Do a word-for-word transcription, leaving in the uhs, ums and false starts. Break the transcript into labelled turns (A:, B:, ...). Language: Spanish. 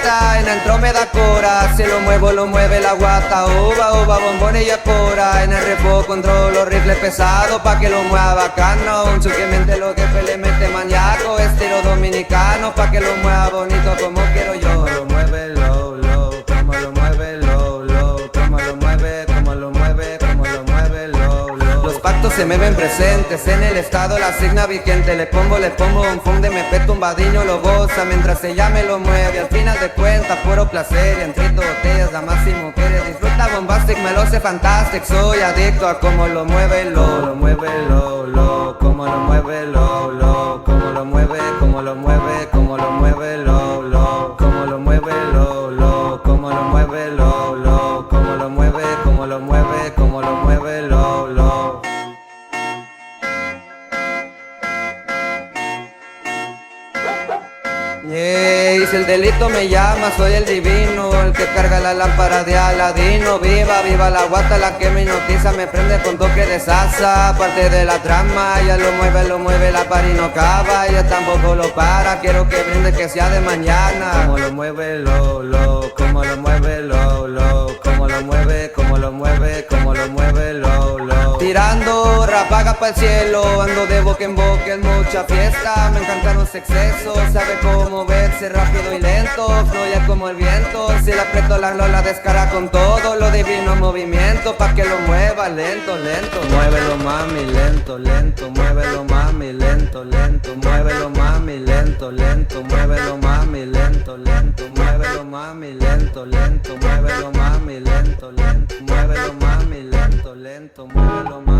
A: fiesta, en el tro me da cora. Se lo muevo, lo mueve la guata, uva, uva, bombones y apora. En el repo controlo los rifles pesados pa' que lo mueva bacano. Un chuquemente lo que le mete maníaco, estilo dominicano, pa' que lo mueva bonito como quiero yo. Como lo mueve low, low, como lo mueve low, low, como lo mueve, como lo mueve, como lo mueve low, low. Los pactos se me ven presentes, en el estado la signa vigente. Le pongo, le pongo un funde, me peto un vadiño, lo goza mientras ella me lo mueve. Al final de cuentas, puro placer, entre dos botellas, damas y mujeres. Disfruta bombastic, me lo sé fantastic. Soy adicto a cómo lo mueve low, lo mueve low, low, como lo mueve low, low, como lo mueve, como lo mueve, como lo mueve low, low, como lo mueve low, low, como lo mueve low, low, como lo mueve, como lo mueve, como lo mueve low, low. Yeah, y si el delito me llama, soy el divino, el que carga la lámpara de Aladino. Viva, viva la guata, la que me hipnotiza, me prende con toque de salsa. Parte de la trama, ya lo mueve, lo mueve, la pari no acaba, ella tampoco lo para. Quiero que brinde, que sea de mañana. Como lo mueve, lo, lo, como lo mueve, lo, lo, como lo mueve, como lo mueve, como lo mueve, lo, lo. Tirando ráfagas para el cielo, ando de boca en boca en mucha fiesta. Me encantan los excesos, sabe cómo moverse rápido y lento, fluye como el viento. Si le aprieto la lola descara con todo lo divino movimiento, pa' que lo mueva lento, lento. Muévelo mami, lento, lento. Muévelo mami, lento, lento. Muévelo mami, lento, lento. Muévelo mami, lento, lento. Muévelo mami, lento, lento. Muévelo mami, lento, lento. Muévelo mami, lento, lento. Muévelo mami.